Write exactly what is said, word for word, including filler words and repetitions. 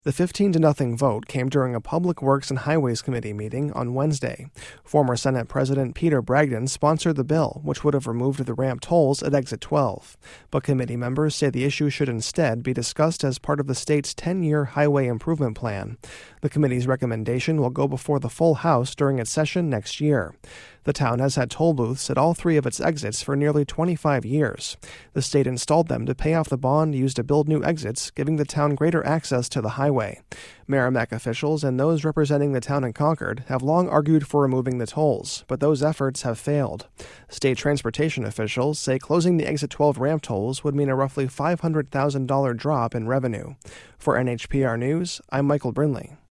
The fifteen to nothing vote came during a Public Works and Highways Committee meeting on Wednesday. Former Senate President Peter Bragdon sponsored the bill, which would have removed the ramp tolls at Exit twelve. But committee members say the issue should instead be discussed as part of the state's ten-year highway improvement plan. The committee's recommendation will go before the full House during its session next year. The town has had toll booths at all three of its exits for nearly twenty-five years. The state installed them to pay off the bond used to build new exits, giving the town greater access to the highway. Merrimack officials and those representing the town in Concord have long argued for removing the tolls, but those efforts have failed. State transportation officials say closing the Exit twelve ramp tolls would mean a roughly five hundred thousand dollars drop in revenue. For N H P R News, I'm Michael Brinley.